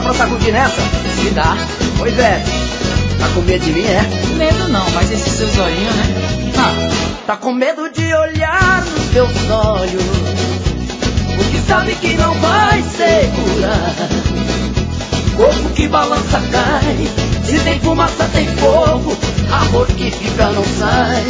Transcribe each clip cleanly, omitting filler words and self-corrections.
pra sacudir nessa? Se dá. Pois é. Tá com medo de mim, é? Medo não, mas esses seus olhinhos, né? Tá com medo de olhar nos teus olhos, porque sabe que não vai segurar. Corpo que balança cai, se tem fumaça tem fogo, amor que fica não sai.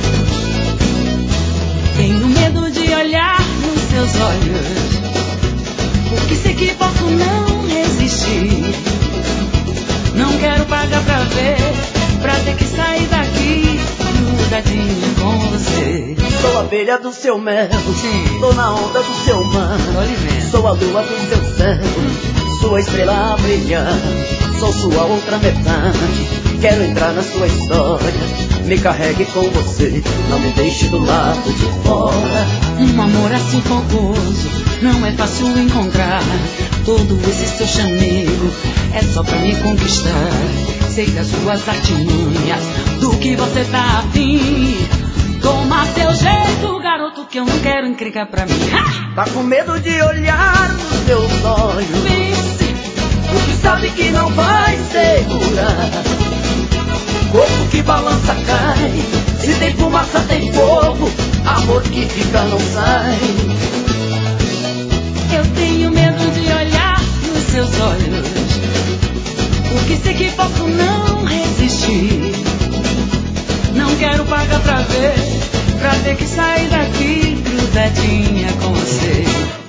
Tenho medo de olhar nos seus olhos, porque sei que posso não resistir. Não quero pagar pra ver, pra ter que sair daqui grudadinha com você. Sou a abelha do seu mel, sim. Tô na onda do seu mar, sou a lua do seu céu, sua estrela brilhante, sou sua outra metade. Quero entrar na sua história, me carregue com você, não me deixe do lado de fora. Um amor assim fogoso, não é fácil encontrar. Todo esse seu chamego é só pra me conquistar. Sei das suas artimanhas, do que você tá afim. Toma seu jeito, garoto, que eu não quero encrencar pra mim. Tá com medo de olhar nos seus olhos, porque sabe que não vai segurar. Corpo que balança cai, se tem fumaça tem fogo, amor que fica não sai. Eu tenho medo de olhar nos seus olhos, porque sei que posso não resistir. Não quero pagar pra ver, pra ter que sair daqui grudadinha com você.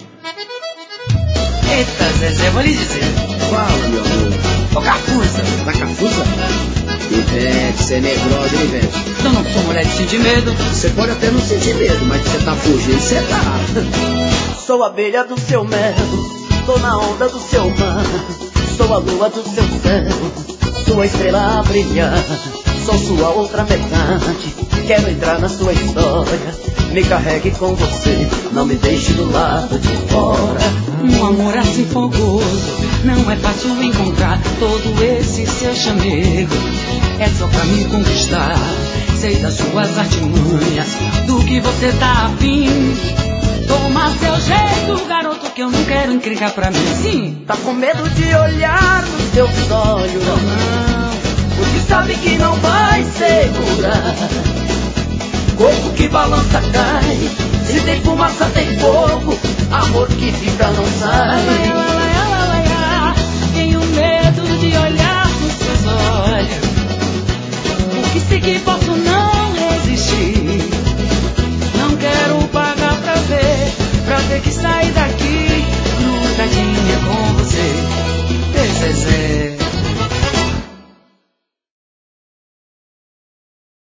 Eita, Zezé, vou lhe dizer. Fala, meu amor. Ô, Cafusa. Na Cafusa? Ivete, você é negrosa, hein, Ivete? Eu não sou mulher de sentir medo. Você pode até não sentir medo, mas você tá fugindo, você tá. Sou a abelha do seu mel, tô na onda do seu mar, sou a lua do seu céu, sua estrela brilhante, sou sua outra metade. Quero entrar na sua história, me carregue com você, não me deixe do lado de fora. Um amor assim fogoso, não é fácil encontrar. Todo esse seu chamego é só pra me conquistar. Sei das suas artimanhas, do que você tá afim. Toma seu jeito, garoto, que eu não quero encrencar pra mim. Sim. Tá com medo de olhar nos teus olhos, não, porque sabe que não vai segurar. Corpo que balança cai, se tem fumaça tem fogo, amor que fica não sai. Tenho medo de olhar nos seus olhos, porque sei que posso não resistir. Não quero pagar pra ver, pra ter que sair daqui